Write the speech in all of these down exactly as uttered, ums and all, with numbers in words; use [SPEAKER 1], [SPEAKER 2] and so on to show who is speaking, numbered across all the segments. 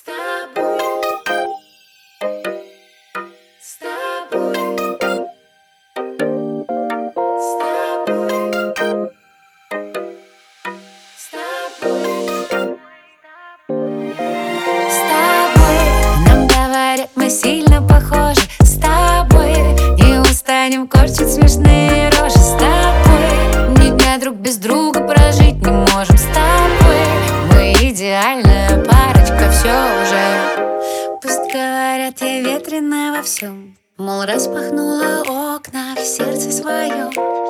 [SPEAKER 1] С тобой, с тобой, с тобой, с тобой, с тобой. Нам говорят, мы сильно похожи. С тобой не устанем корчить смешные рожи. С тобой ни дня друг без друга прожить не можем. С тобой мы идеальная парочка, все уже. Пусть говорят, я ветреная во всем, мол, распахнула окна в сердце своем.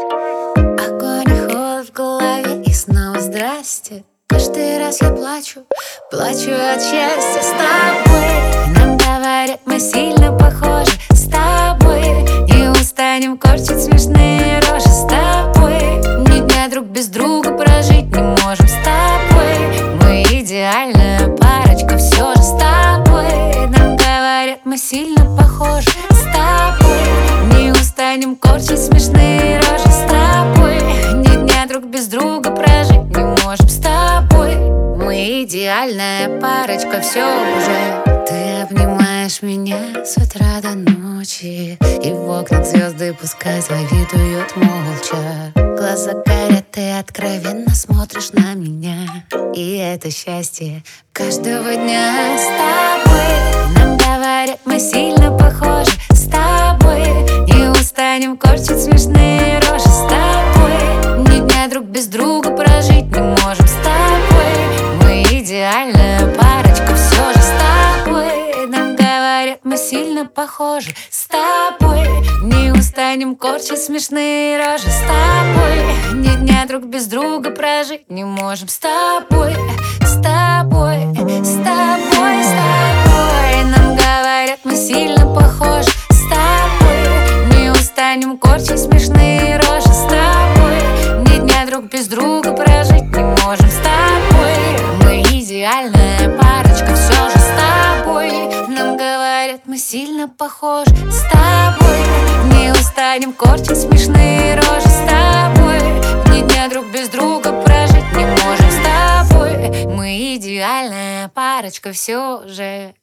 [SPEAKER 1] Огонь и холод в голове, и снова здрасте. Каждый раз я плачу, плачу от счастья. С тобой нам говорят, мы сильно похожи. С тобой не устанем корчить смешные рожи. С тобой ни дня друг без друга прожить не можем. С тобой мы идеальная парочка, все же. С тобой нам говорят, мы сильно похожи. С тобой не устанем корчить смешные рожи. С тобой ни дня друг без друга прожить не можем. С тобой мы идеальная парочка, все уже. Ты обнимаешь меня с утра до ночи, и в окнах звезды пускай завидуют молча. Глаза горят, ты откровенно смотришь на меня, и это счастье каждого дня. С тобой нам говорят, мы сильно похожи. С тобой не устанем корчить смешные рожи. С тобой ни дня друг без друга прожить не можем. С тобой мы идеальная парочка, все же. С тобой нам говорят, мы сильно похожи. С тобой не устанем корчить смешные рожи. С тобой ни дня друг без друга прожить не можем. С тобой, с тобой, с тобой, с тобой нам говорят, мы сильно похожи. С тобой не устанем корчить смешные рожи. С тобой ни дня друг без друга прожить не можем. С тобой мы идеальная парочка, все же. С тобой нам говорят, мы сильно похожи. С тобой не устанем корчить смешные рожи. С тобой ни дня друг без друга прожить не можем. С тобой мы идеальная парочка, все же.